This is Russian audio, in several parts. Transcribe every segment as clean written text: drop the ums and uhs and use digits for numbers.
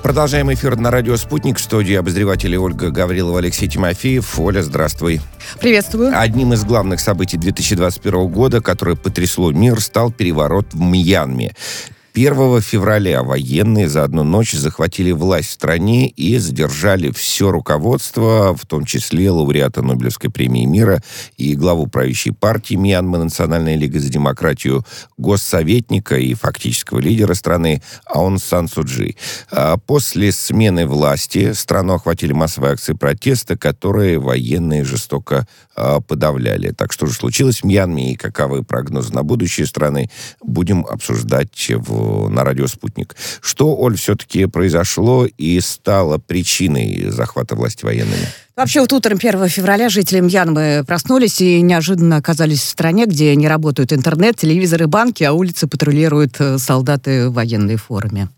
Продолжаем эфир на радио «Спутник». В студии обозреватели Ольга Гаврилова, Алексей Тимофеев. Оля, здравствуй. Приветствую. Одним из главных событий 2021 года, которое потрясло мир, стал переворот в Мьянме. 1 февраля военные за одну ночь захватили власть в стране и задержали все руководство, в том числе лауреата Нобелевской премии мира и главу правящей партии Мьянмы Национальная лига за демократию, госсоветника и фактического лидера страны Аун Сан Су Чжи. После смены власти страну охватили массовые акции протеста, которые военные жестоко подавляли. Так что же случилось в Мьянме и каковы прогнозы на будущее страны, будем обсуждать на радио «Спутник». Что, Оль, все-таки произошло и стало причиной захвата власти военными? Вообще, вот утром 1 февраля жители Мьянмы проснулись и неожиданно оказались в стране, где не работают интернет, телевизоры, банки, а улицы патрулируют солдаты в военной форме.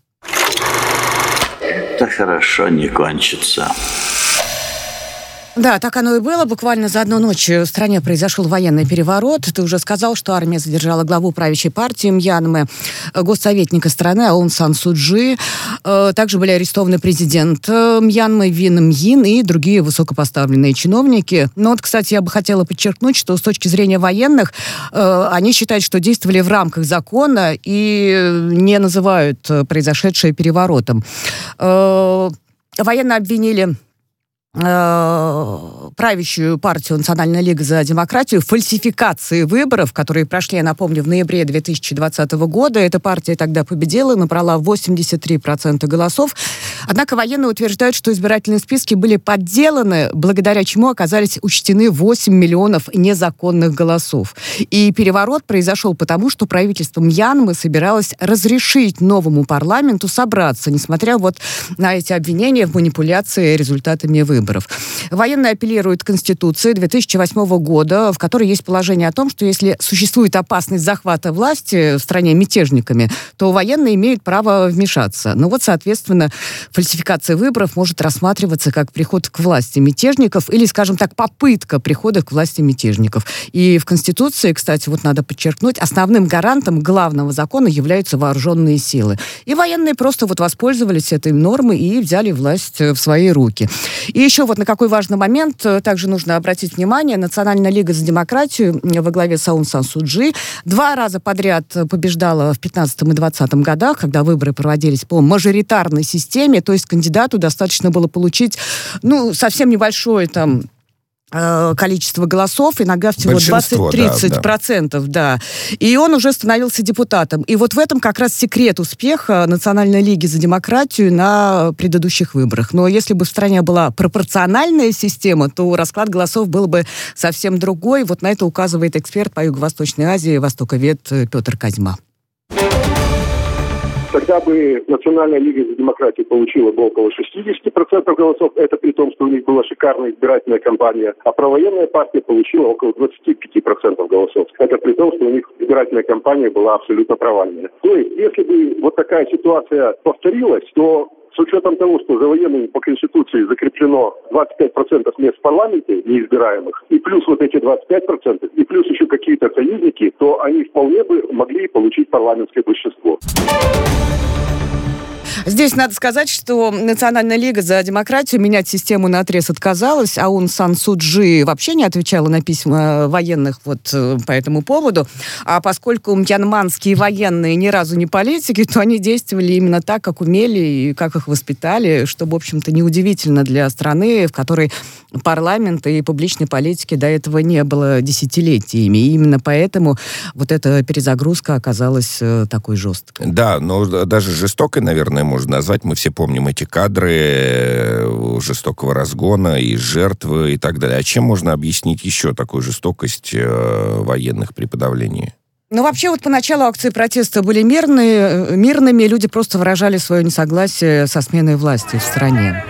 Это хорошо не кончится. Да, так оно и было. Буквально за одну ночь в стране произошел военный переворот. Ты уже сказал, что армия задержала главу правящей партии Мьянмы, госсоветника страны Аун Сан Су Чжи. Также были арестованы президент Мьянмы Вин Мьин и другие высокопоставленные чиновники. Но вот, кстати, я бы хотела подчеркнуть, что с точки зрения военных, они считают, что действовали в рамках закона и не называют произошедшее переворотом. Военные обвинили правящую партию Национальная лига за демократию в фальсификации выборов, которые прошли, я напомню, в ноябре 2020 года. Эта партия тогда победила, набрала 83% голосов. Однако военные утверждают, что избирательные списки были подделаны, благодаря чему оказались учтены 8 миллионов незаконных голосов. И переворот произошел потому, что правительство Мьянмы собиралось разрешить новому парламенту собраться, несмотря вот на эти обвинения в манипуляции результатами выборов. Военные апеллируют к Конституции 2008 года, в которой есть положение о том, что если существует опасность захвата власти в стране мятежниками, то военные имеют право вмешаться. Но вот, соответственно, фальсификация выборов может рассматриваться как приход к власти мятежников или, скажем так, попытка прихода к власти мятежников. И в Конституции, кстати, вот надо подчеркнуть, основным гарантом главного закона являются вооруженные силы. И военные просто вот воспользовались этой нормой и взяли власть в свои руки. И еще вот на какой важный момент также нужно обратить внимание. Национальная лига за демократию во главе с Аун Сан Су Чжи 2 раза подряд побеждала в 15 и 20 годах, когда выборы проводились по мажоритарной системе, то есть кандидату достаточно было получить, совсем небольшое количество голосов, иногда всего 20-30%, да. И он уже становился депутатом. И вот в этом как раз секрет успеха Национальной лиги за демократию на предыдущих выборах. Но если бы в стране была пропорциональная система, то расклад голосов был бы совсем другой. Вот на это указывает эксперт по Юго-Восточной Азии, востоковед Петр Козьма. Тогда бы Национальная лига за демократию получила бы около 60% голосов, это при том, что у них была шикарная избирательная кампания, а провоенная партия получила около 25% голосов. Это при том, что у них избирательная кампания была абсолютно провальная. То есть, если бы вот такая ситуация повторилась, то с учетом того, что за военными по Конституции закреплено 25% мест в парламенте неизбираемых, и плюс вот эти 25%, и плюс еще какие-то союзники, то они вполне бы могли получить парламентское большинство. Здесь надо сказать, что Национальная лига за демократию менять систему наотрез отказалась. Аун Сан Су Чжи вообще не отвечала на письма военных вот по этому поводу. А поскольку мьянманские военные ни разу не политики, то они действовали именно так, как умели и как их воспитали, что, в общем-то, неудивительно для страны, в которой парламента и публичной политики до этого не было десятилетиями. И именно поэтому вот эта перезагрузка оказалась такой жесткой. Да, но даже жестокой, наверное, можно назвать. Мы все помним эти кадры жестокого разгона и жертвы и так далее. А чем можно объяснить еще такую жестокость военных при подавлении? Вообще, вот поначалу акции протеста были мирными, люди просто выражали свое несогласие со сменой власти в стране.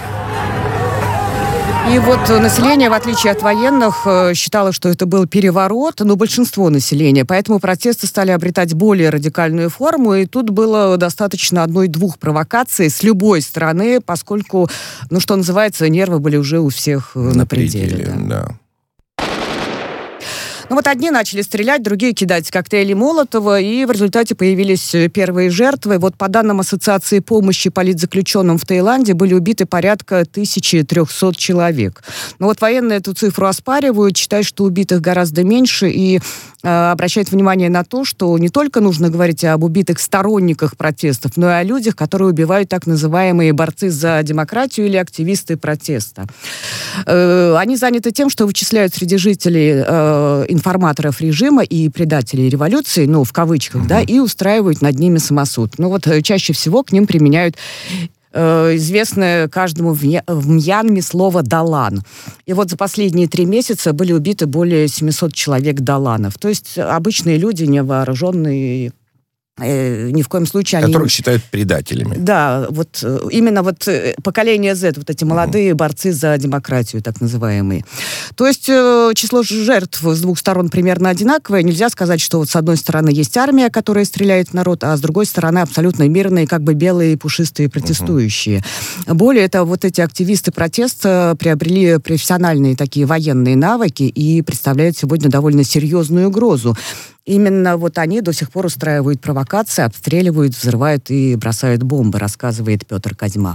И вот население, в отличие от военных, считало, что это был переворот, но большинство населения. Поэтому протесты стали обретать более радикальную форму, и тут было достаточно 1-2 провокаций с любой стороны, поскольку, что называется, нервы были уже у всех на пределе. Да. Ну вот одни начали стрелять, другие кидать коктейли Молотова, и в результате появились первые жертвы. Вот по данным Ассоциации помощи политзаключенным в Таиланде были убиты порядка 1300 человек. Но вот военные эту цифру оспаривают, считают, что убитых гораздо меньше, и обращают внимание на то, что не только нужно говорить об убитых сторонниках протестов, но и о людях, которые убивают так называемые борцы за демократию или активисты протеста. Они заняты тем, что вычисляют среди жителей информаторов режима и предателей революции, ну, в кавычках, да, и устраивают над ними самосуд. Ну, вот чаще всего к ним применяют известное каждому в Мьянме слово «далан». И вот за последние 3 месяца были убиты более 700 человек даланов. То есть обычные люди, невооруженные, ни в коем случае которых они... считают предателями. Да, вот именно вот поколение Z, вот эти молодые борцы за демократию, так называемые. То есть число жертв с двух сторон примерно одинаковое. Нельзя сказать, что вот с одной стороны есть армия, которая стреляет в народ, а с другой стороны абсолютно мирные, как бы белые пушистые протестующие. Более того, вот эти активисты протеста приобрели профессиональные такие военные навыки и представляют сегодня довольно серьезную угрозу. Именно вот они до сих пор устраивают провокации, обстреливают, взрывают и бросают бомбы, рассказывает Петр Козьма.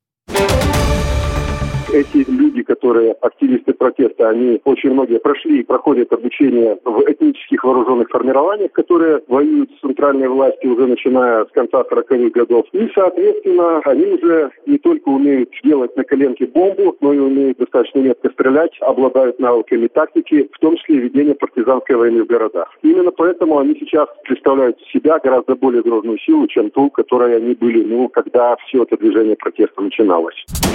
Эти люди, которые активисты протеста, они очень многие прошли и проходят обучение в этнических вооруженных формированиях, которые воюют с центральной властью уже начиная с конца 40-х годов. И, соответственно, они уже не только умеют делать на коленке бомбу, но и умеют достаточно метко стрелять, обладают навыками тактики, в том числе ведения партизанской войны в городах. Именно поэтому они сейчас представляют себя гораздо более грозную силу, чем ту, которой они были, когда все это движение протеста начиналось.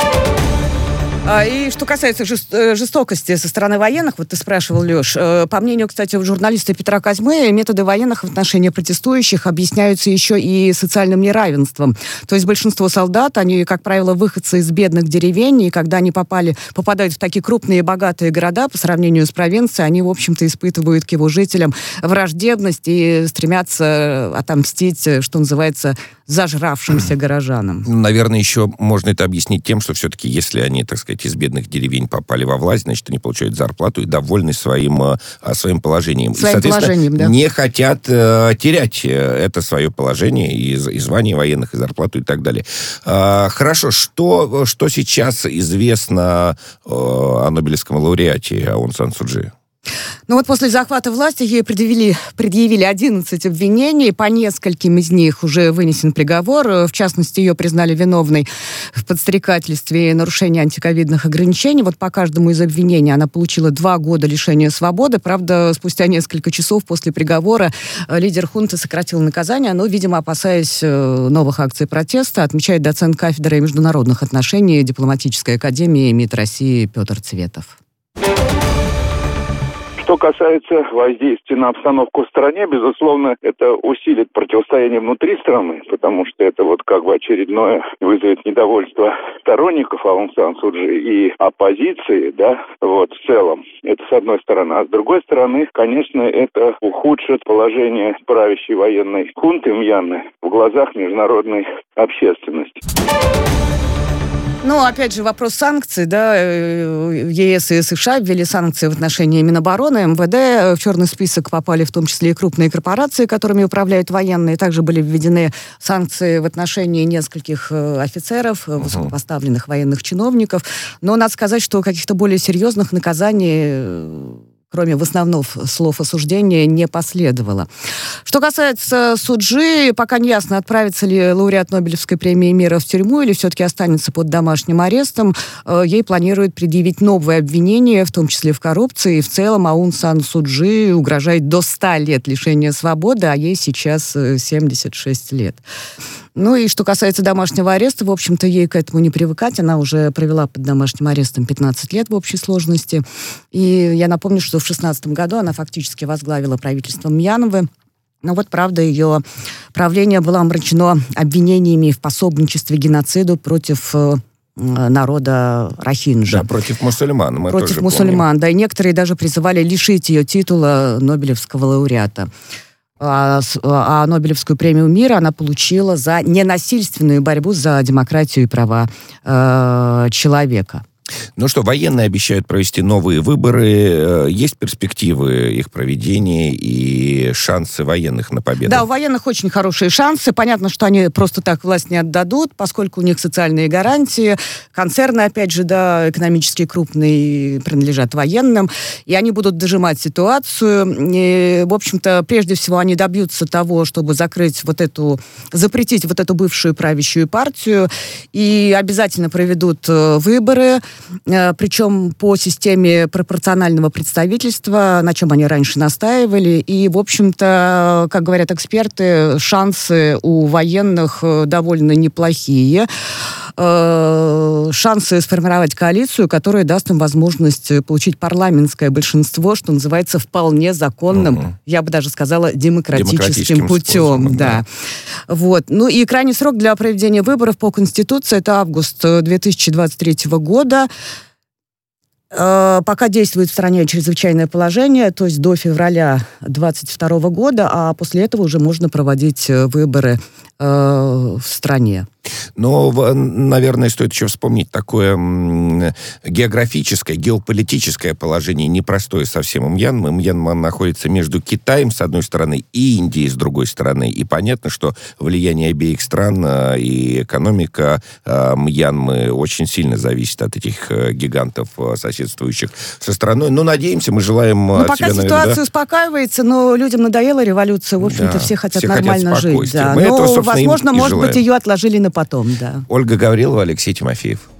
И что касается жестокости со стороны военных, вот ты спрашивал, Леш, по мнению, кстати, журналиста Петра Козьмы, методы военных в отношении протестующих объясняются еще и социальным неравенством. То есть большинство солдат, они, как правило, выходцы из бедных деревень, и когда они попадают в такие крупные богатые города по сравнению с провинцией, они, в общем-то, испытывают к его жителям враждебность и стремятся отомстить, что называется, зажравшимся горожанам. Наверное, еще можно это объяснить тем, что все-таки, если они, так сказать, из бедных деревень попали во власть, значит, они получают зарплату и довольны своим положением. И, соответственно, да, не хотят терять это свое положение и звание военных, и зарплату, и так далее. Хорошо, что сейчас известно о Нобелевском лауреате Аун Сан Су Чжи? Ну вот после захвата власти ей предъявили 11 обвинений, по нескольким из них уже вынесен приговор. В частности, ее признали виновной в подстрекательстве и нарушении антиковидных ограничений. Вот по каждому из обвинений она получила 2 года лишения свободы. Правда, спустя несколько часов после приговора лидер хунты сократил наказание, но, видимо, опасаясь новых акций протеста, отмечает доцент кафедры международных отношений Дипломатической академии МИД России Петр Цветов. Что касается воздействия на обстановку в стране, безусловно, это усилит противостояние внутри страны, потому что это вот как бы очередное вызовет недовольство сторонников Аун Сан Су Чжи и оппозиции, да, вот в целом. Это с одной стороны. А с другой стороны, конечно, это ухудшит положение правящей военной хунты Мьянмы в глазах международной общественности. Ну, опять же, вопрос санкций, да, ЕС и США ввели санкции в отношении Минобороны, МВД. В черный список попали в том числе и крупные корпорации, которыми управляют военные. Также были введены санкции в отношении нескольких офицеров, высокопоставленных военных чиновников. Но надо сказать, что каких-то более серьезных наказаний, кроме в основном слов осуждения, не последовало. Что касается Су Чжи, пока не ясно, отправится ли лауреат Нобелевской премии мира в тюрьму или все-таки останется под домашним арестом. Ей планируют предъявить новые обвинения, в том числе в коррупции. И в целом Аун Сан Су Чжи угрожает до 100 лет лишения свободы, а ей сейчас 76 лет. Ну и что касается домашнего ареста, в общем-то, ей к этому не привыкать. Она уже провела под домашним арестом 15 лет в общей сложности. И я напомню, что в 2016 году она фактически возглавила правительство Мьянмы. Но вот, правда, ее правление было омрачено обвинениями в пособничестве геноциду против народа рохинджа. Да, против мусульман. Мы против тоже мусульман, помним. да. И некоторые даже призывали лишить ее титула Нобелевского лауреата. А Нобелевскую премию мира она получила за ненасильственную борьбу за демократию и права человека. Ну что, военные обещают провести новые выборы. Есть перспективы их проведения и шансы военных на победу? Да, у военных очень хорошие шансы. Понятно, что они просто так власть не отдадут, поскольку у них социальные гарантии. Концерны, опять же, да, экономически крупные, принадлежат военным. И они будут дожимать ситуацию. И, в общем-то, прежде всего, они добьются того, чтобы запретить вот эту бывшую правящую партию. И обязательно проведут выборы. Причем по системе пропорционального представительства, на чем они раньше настаивали. И, в общем-то, как говорят эксперты, шансы у военных довольно неплохие. Шансы сформировать коалицию, которая даст им возможность получить парламентское большинство, что называется, вполне законным, я бы даже сказала, демократическим путем. Способом, да. Вот. Ну и крайний срок для проведения выборов по Конституции — это август 2023 года. Пока действует в стране чрезвычайное положение, то есть до февраля 2022 года, а после этого уже можно проводить выборы в стране. Но, наверное, стоит еще вспомнить такое географическое, геополитическое положение, непростое совсем у Мьянмы. Мьянма находится между Китаем, с одной стороны, и Индией, с другой стороны. И понятно, что влияние обеих стран и экономика Мьянмы очень сильно зависит от этих гигантов, соседствующих со страной. Но надеемся, мы желаем... Пока ситуация успокаивается, но людям надоела революция. В общем-то, все хотят нормально жить. Да. Но, возможно, может быть, ее отложили на потом, да. Ольга Гаврилова, Алексей Тимофеев.